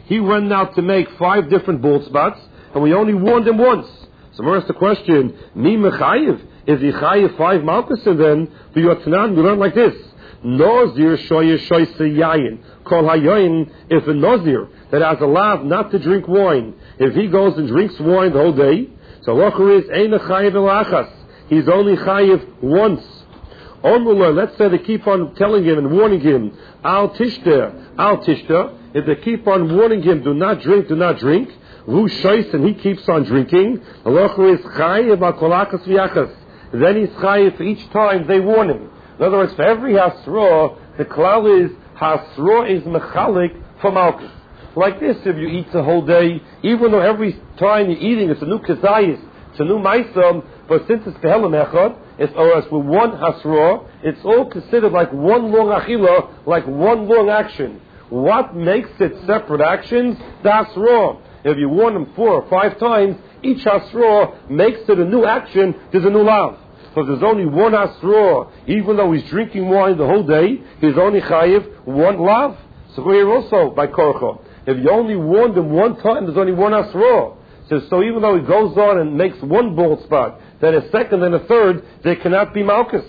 He went out to make 5 different bald spots, and we only warned him once. So we're asked the question, Mi mechayiv? Is he chayiv 5 malkusim then? For your Tanan, we learn like this. Nozir shoyer shoyse yayin. Kol hayayin, if a Nozir that has allowed not to drink wine, if he goes and drinks wine the whole day, so Locher is Ein chayiv elachas. He's only chayiv once. Omrullah, let's say they keep on telling him and warning him, Al tishter. If they keep on warning him, do not drink, Vu shoyse, and he keeps on drinking, Locher is chayiv al kolakas v'yachas. Then he's chayiv each time they warn him. In other words, for every hasra, the klal is hasra is mechalik for malchus. Like this, if you eat the whole day, even though every time you're eating it's a new kezayis, it's a new maisam, but since it's behelam echad, it's with one hasra, it's all considered like one long achila, like one long action. What makes it separate actions? The hasra. If you warn them 4 or 5 times, each hasra makes it a new action, there's a new lav. So there's only one hasra, even though he's drinking wine the whole day, he's only chayiv 1 lav. So here also by korcha. If you only warned him 1 time, there's only 1 hasra. So even though he goes on and makes 1 bald spot, then a second and a third, they cannot be malchus.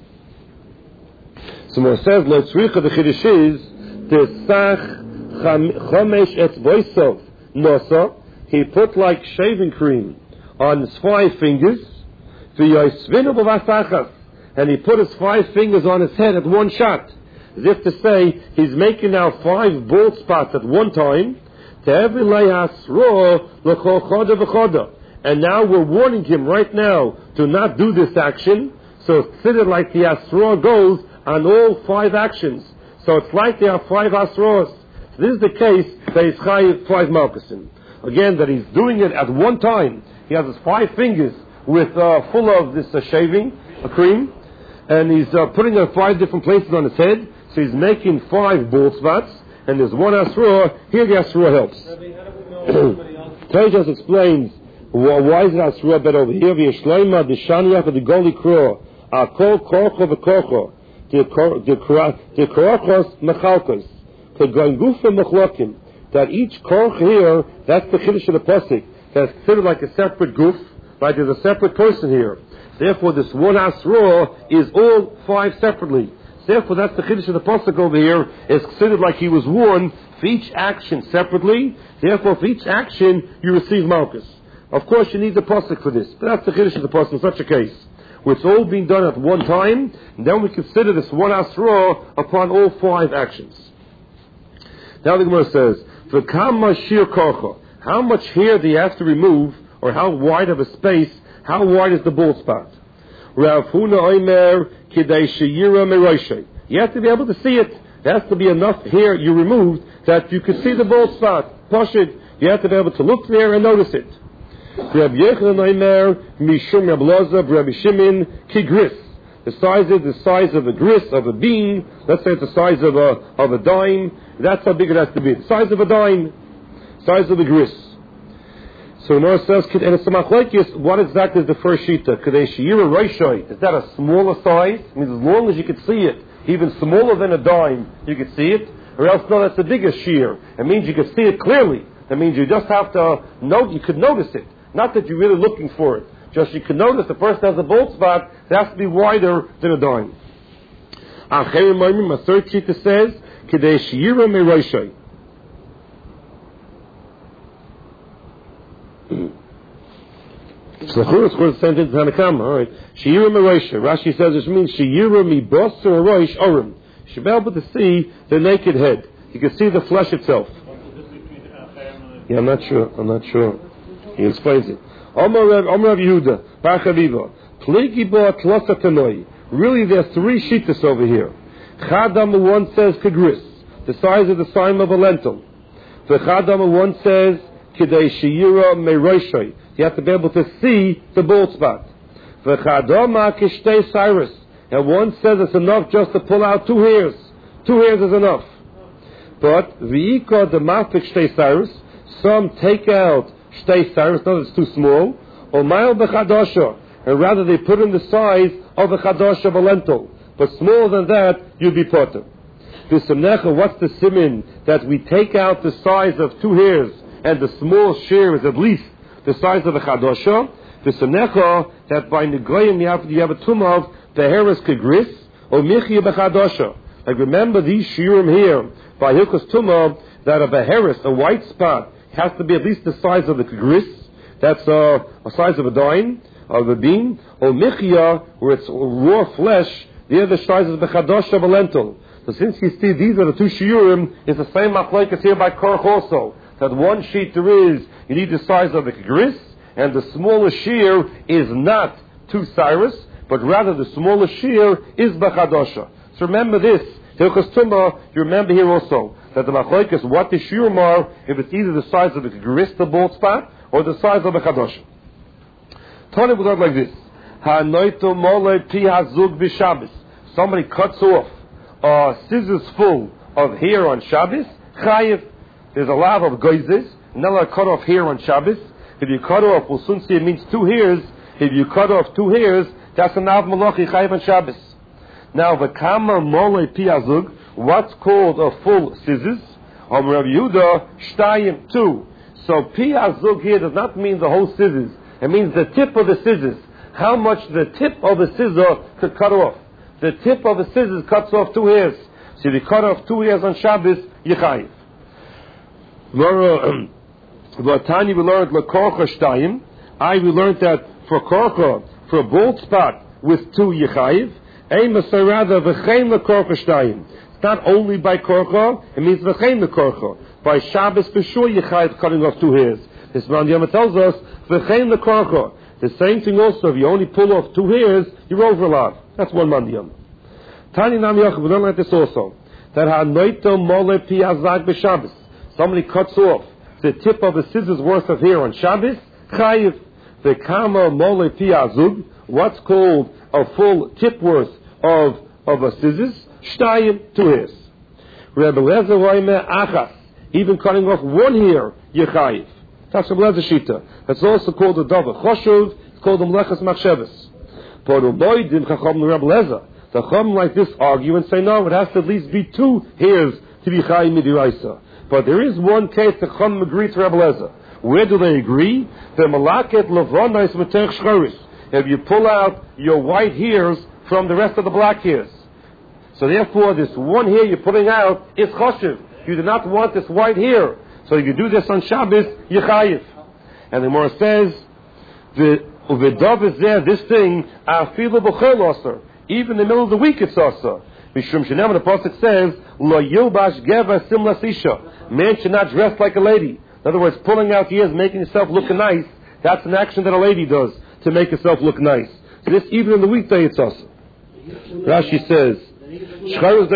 So it says, Lo tzricha, the chiddush is, Tesach chomesh etzvoisov nosa, he put like shaving cream on his 5 fingers, and he put his 5 fingers on his head at one shot, as if to say he's making now 5 bald spots at one time. And now we're warning him right now to not do this action. So it's considered like the asra goes on all 5 actions. So it's like there are 5 asras. So this is the case that he's chayiv 5 malkusim. Again, that he's doing it at one time. He has his 5 fingers with full of this shaving cream, and he's putting it in 5 different places on his head. So he's making 5 bald spots, and there's 1 asra. Here the asra helps. Tejas explains why is it asra better over here? V'yeshleima d'shaniach v'digoli kro akol korcho v'korcho d'korachos mechalkos k'goingufa mechlokim. That each korch here, that's the chiddush of the pasuk. That's considered like a separate goof. Right, there's a separate person here. Therefore, this 1 asra is all 5 separately. Therefore, that's the chiddush of the pasuk over here. Is considered like he was warned for each action separately. Therefore, for each action you receive malchus. Of course, you need the pasuk for this, but that's the chiddush of the pasuk in such a case, where it's all being done at one time. And then we consider this 1 asra upon all 5 actions. Now the Gemara says, "V'kama shir korcha." How much hair do you have to remove? Or how wide of a space, how wide is the bald spot? Rav Huna Omer Kidei Sheyira Meroshei. You have to be able to see it. There has to be enough hair you removed that you can see the bald spot. Pashid, you have to be able to look there and notice it. Rav Yechon Omer Mishum Rav Loza Rav Shimon Kigris. The size of a gris, of a bean. Let's say it's the size of a dime. That's how big it has to be. The size of a dime. Size of the gris. So Nor says, and it's a machlekes, what exactly is the first shita? Kadei sheyira roshoi. Is that a smaller size? It means as long as you can see it, even smaller than a dime, you can see it. Or else, no, that's the biggest shear. It means you can see it clearly. That means you just have to note, you could notice it. Not that you're really looking for it. Just you can notice the person has a bald spot, it has to be wider than a dime. Acherim Moimim, a third shita says, Kadei sheyira meroshoi. So the first sentence in Hanakam, all right. Sheira Meroisha. Rashi says this means Sheira mi bos or roish orim. You should be able to see the naked head. You can see the flesh itself. Yeah, I'm not sure. He explains it. Omer Rav Yehuda, Bar Chaviva. Pligi bo atlosa tanoi. Really, there are 3 shittas over here. Chadam 1 says kagris, the size of the sign of a lentil. The Chadam 1 says Kidei Sheira Meroisha. You have to be able to see the bald spot. V'chadoma kishtei cyrus. And 1 says it's enough just to pull out 2 hairs. 2 hairs is enough. But v'yika demafik shtei cyrus. Some take out shtei cyrus, no, it's too small. Or mile b'chadosha. And rather they put in the size of a chadosha of a lentil. But smaller than that, you'll be potter. V'samnecha, what's the simin? That we take out the size of 2 hairs, and the small shear is at least the size of a chadosha. V'samnecha, that by negoyim you have a tumah of the hair is kegris, or michya b'chadosha. Like remember these shiurim here, by hilchos tumah, that of a heres, a white spot, has to be at least the size of the kegris. That's a size of a dime, of a bean. Or michya, where it's raw flesh, the other size is b'chadosha of a lentil. So since you see these are the 2 shiurim, it's the same machlokes here by Korach also. That one sheet there is, you need the size of the kegris, and the smaller shear is not 2 cyrus, but rather the smaller shear is b'chadosha. So remember this, Hilchos Tumah, you remember here also, that the machlokes, what the shiurim are, if it's either the size of the kegris, the bald spot, or the size of b'chadosha. Tony would look like this. Ha'noito mole pi hazug b'Shabbos. Somebody cuts off scissors full of hair on Shabbos, chayiv. There's a lot of goizes, not allowed to cut off hair on Shabbos. If you cut off, we'll soon see it means 2 hairs. If you cut off 2 hairs, that's an av malachi chayiv on Shabbos. Now, v'kama mole pi hazug, what's called a full scissors? Rav Yehuda, shtayim, 2. So pi hazug here does not mean the whole scissors. It means the tip of the scissors. How much the tip of the scissor could cut off. The tip of the scissors cuts off 2 hairs. So if you cut off 2 hairs on Shabbos, yichayiv. Tani, we learned lekorcha shtayim. We learned that for korcha, for a bald spot with 2 yichayiv. Rather v'chein lekorcha shtayim. It's not only by korcha, it means v'chein lekorcha. By Shabbos for sure yichayiv cutting off 2 hairs. This Mandiyama tells us v'chein lekorcha. The same thing also, if you only pull off 2 hairs, you're over a lot. That's one Mandiyam. Tani Nam Yachab, we learn like this also. That ha'noito mole pi hazag b'Shabbos. Somebody cuts off the tip of a scissors worth of hair on Shabbos, chayiv. The kama mole pi hazug, what's called a full tip worth of a scissors, shtayim, 2 hairs. Rebbe Lezer roime achas, even cutting off 1 hair, yechayiv. That's Rebbe Lezer shita. That's also called a davar choshuv. It's called a mlechas machshavas. But uboidim chacham Rebbe Lezer. The chacham like this argue and say no, it has to at least be 2 hairs to be chayiv midiraisa. But there is one case that chacham agrees to Rebbe Lezer. Where do they agree? The malaket levonais v'terch shchoris. If you pull out your white hairs from the rest of the black hairs. So therefore, this 1 hair you're putting out is choshev. You do not want this white hair. So if you do this on Shabbos, yichayiv. And the Gemara says, the uvedav is there, this thing, afilu b'chol osar. Even in the middle of the week it's osar. Mishum shenem, the pasuk says, lo yilbash geva simlas isha. Man should not dress like a lady. In other words, pulling out ears, making yourself look nice, that's an action that a lady does to make herself look nice. So this, even in the weekday, it's osar. Rashi says, you're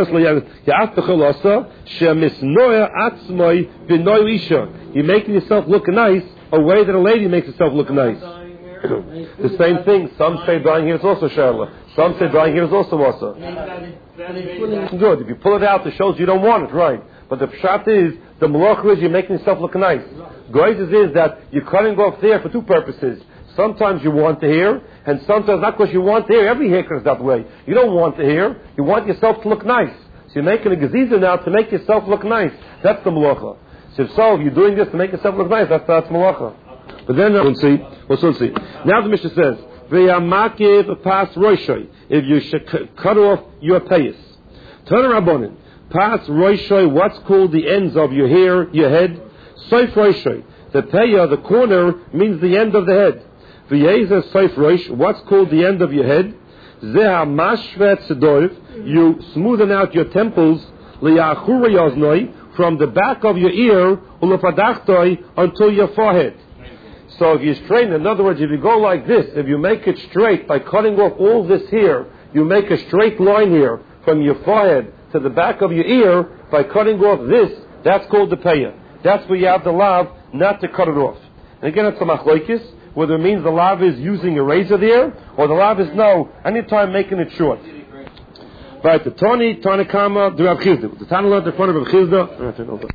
making yourself look nice a way that a lady makes herself look nice. The same thing. Some say drying hair is also sharla. Some say drying hair is also wasa. Good. If you pull it out, it shows you don't want it, right? But the pshat is, the malacha is you're making yourself look nice. Goizes is that you're cutting off the hair for 2 purposes. Sometimes you want the hair, and sometimes not because you want the hair. Every hair is that way. You don't want the hair. You want yourself to look nice. So you're making a geziza now to make yourself look nice. That's the malacha. So if you're doing this to make yourself look nice, that's malacha. But then we'll see. Now the Mishnah says, "V'yamakiv pas roishoy." If you should cut off your payas, turn rabbonin pas roishoy. What's called the ends of your hair, your head? Soif roishoy. The paya, the corner, means the end of the head. V'yeza soif roish. What's called the end of your head? Zeha mashvet sedoiv. You smoothen out your temples liyachura yoznoi, from the back of your ear ulafadachtoi until your forehead. So if you straighten, in other words, if you go like this, if you make it straight by cutting off all this here, you make a straight line here from your forehead to the back of your ear by cutting off this, that's called the paya. That's where you have the lav not to cut it off. And again, it's a machlokes, whether it means the lav is using a razor there, or the lav is no, anytime making it short. Right, the Tanakama, the Rav Chizda. The Tana learned in front of Rav Chizda.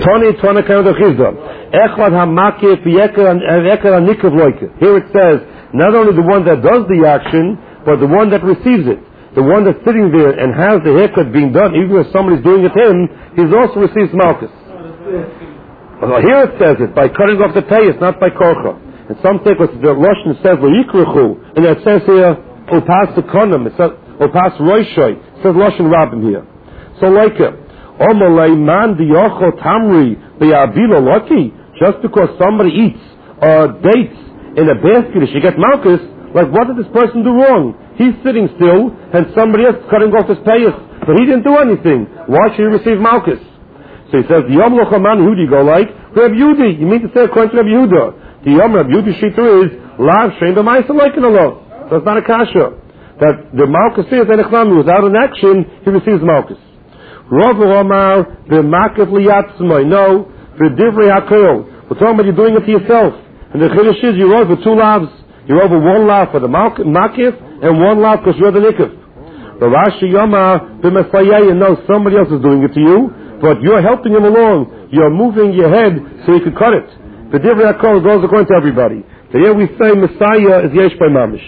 Here it says Not only the one that does the action, but the one that receives it. The one that's sitting there and has the haircut being done, even if somebody's doing it to him, he also receives malchus. Well, here it says it, by cutting off the payas, not by korcha. And some take what the Lashon says, v'yikrechu, and it says here, upas sekonim, it says, upas roishoy, it says Lashon Rabbim here. So like it, omalei man diyocho tamri b'yabilo loki, just because somebody eats dates in a basket, she gets malchus, like what did this person do wrong? He's sitting still, and somebody else is cutting off his payas, but he didn't do anything. Why should he receive malchus? So he says, Yom Lochaman Yehudi go like, Reb Yehudi, you mean to say according to Reb Yehuda. The Yom Reb Yehudi shita is, Lav Shem B'Maisa like in Allah. So it's not a kasha. That the malchus is, without an action, he receives malchus. Rav Omar, V'Makef Liyatzmai, no, V'Divrei HaKol. We're talking about you doing it to yourself. And the chiddush is, you're over 2 lavs. You're over 1 lav for the makif, and 1 lav because you're the nikif. The Rashi Yoma, B'Mesayeh, no, somebody else is doing it to you, but you're helping him along. You're moving your head so you can cut it. The Divrei HaKol goes according to everybody. So here we say Messiah is Yesh by Mamish.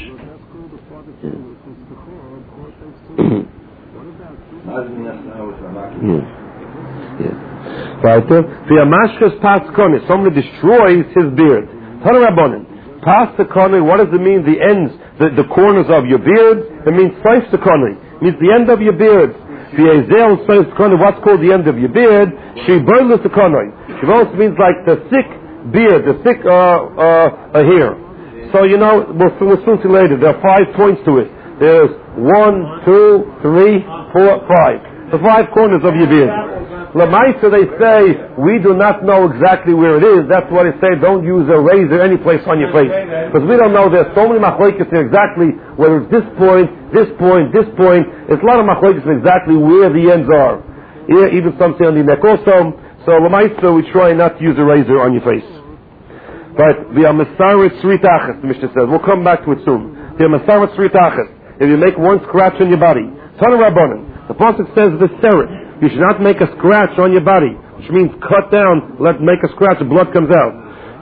Right. The Amashkas Paskone, somebody destroys his beard. Tanarabonin. Paskone, what does it mean? The ends, the corners of your beard. It means Saifskone. It means the end of your beard. The Ezel Saifskone, what's called the end of your beard? Shiboilus Kone. Shiboilus means like the thick beard, the thick hair. So you know, we'll soon see later. There are 5 points to it. There's 1, 2, 3, 4, 5. The 5 corners of your beard. Lamaisa, they say, we do not know exactly where it is. That's why they say don't use a razor any place on your face. Because we don't know. There's so many machlokes there exactly whether it's this point, this point, this point. It's a lot of machlokes exactly where the ends are. Yeah, even some say on the neck also. So Lamaisa, we try not to use a razor on your face. But the Amasarit Sritachas, the Mishnah says. We'll come back to it soon. The Amasarit Sritachas. If you make 1 scratch on your body. Tana Rabbanan. The Pasuk says the seret. You should not make a scratch on your body, which means cut down, make a scratch, the blood comes out.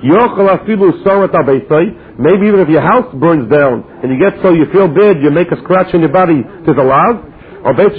Maybe even if your house burns down and you get so you feel bad, you make a scratch on your body to the lav, or so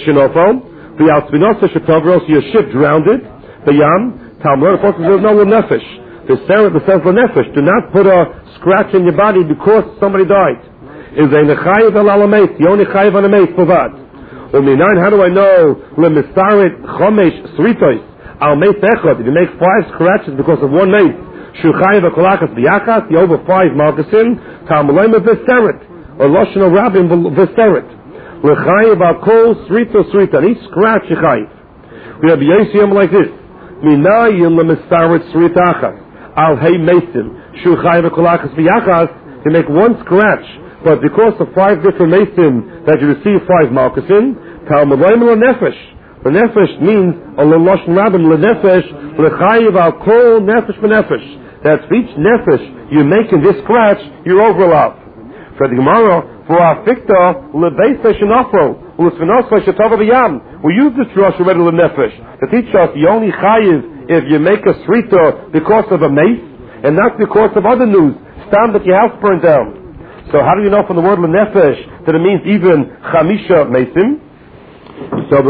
your ship drowned it. The yam, Talmud, the Pasuk says no nefesh. The seret says the nefesh. Do not put a scratch in your body because somebody died. Is a nechayiv el alamet, the only chayiv on a mate for that. How do I know? Lemisarit chomesh sritos al meis echad. If you make 5 scratches because of 1 mace, shuchayiv akolachas biyachas, you over 5 malkasim. Talmulayim v'seret or loshon rabim v'seret. Lechayiv al kol srito srita. Each scratch yechayiv. We have yosiyim like this. Minayim lemisarit sritachas al hey mesim shuchayiv akolachas biyachas. You make 1 scratch. But because of 5 different mason that you receive 5 malkasim, Talmulayim l'nefesh. L'nefesh means a l'loshon rabim l'nefesh l'chayiv al kol nefesh b'nefesh. That's for each nefesh you make in this scratch, you're over love. For the Gemara, for our fikta l'beisei shenafro l'svenosvei shetava v'yam. We use this drush already l'nefesh to teach us you only chayiv if you make a srita because of a mace and not because of other news. Stand that your house burned down. So how do you know from the word l'nefesh that it means even chamisha mesim? So